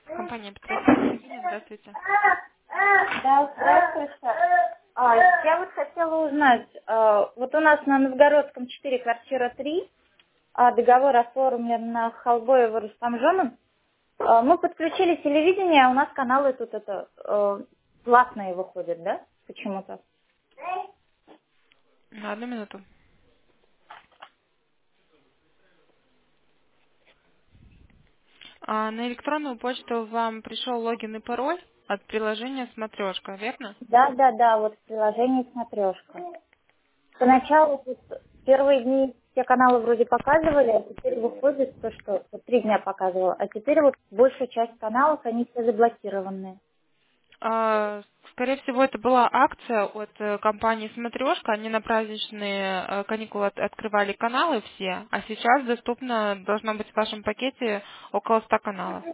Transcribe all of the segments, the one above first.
Компания Петров телевидение, здравствуйте. Да, здравствуйте. Я вот хотела узнать, вот у нас на Новгородском 4, квартира 3, договор оформлен на Халбоева Рустамжоном. Мы подключили телевидение, а у нас каналы тут платные выходят, да, почему-то? На одну минуту. На электронную почту вам пришел логин и пароль от приложения «Смотрешка», верно? Да, вот в приложении «Смотрешка». Поначалу тут первые дни все каналы вроде показывали, а теперь выходит то, что вот 3 дня показывало, а теперь вот большая часть каналов, они все заблокированные. Скорее всего, это была акция от компании «Смотрешка». Они на праздничные каникулы открывали каналы все, а сейчас доступно должно быть в вашем пакете около 100 каналов.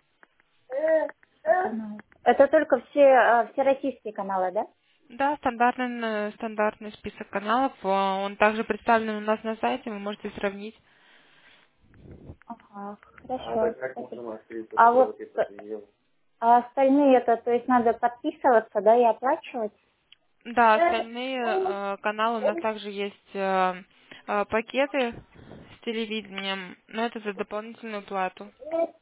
Это только все российские каналы, да? Да, стандартный список каналов. Он также представлен у нас на сайте, вы можете сравнить. Ага, хорошо. Спасибо. А вот остальные это, то есть надо подписываться, да, и оплачивать? Да, остальные каналы у нас также есть пакеты с телевидением, но это за дополнительную плату.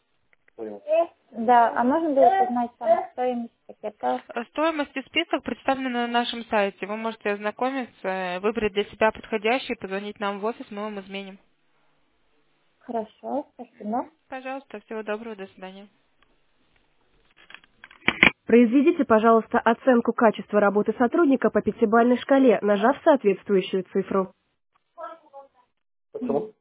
Да, а можно было узнать там стоимость пакета? Стоимость и список представлены на нашем сайте. Вы можете ознакомиться, выбрать для себя подходящий, позвонить нам в офис, мы вам изменим. Хорошо, спасибо. Пожалуйста, всего доброго, до свидания. Произведите, пожалуйста, оценку качества работы сотрудника по пятибалльной шкале, нажав соответствующую цифру.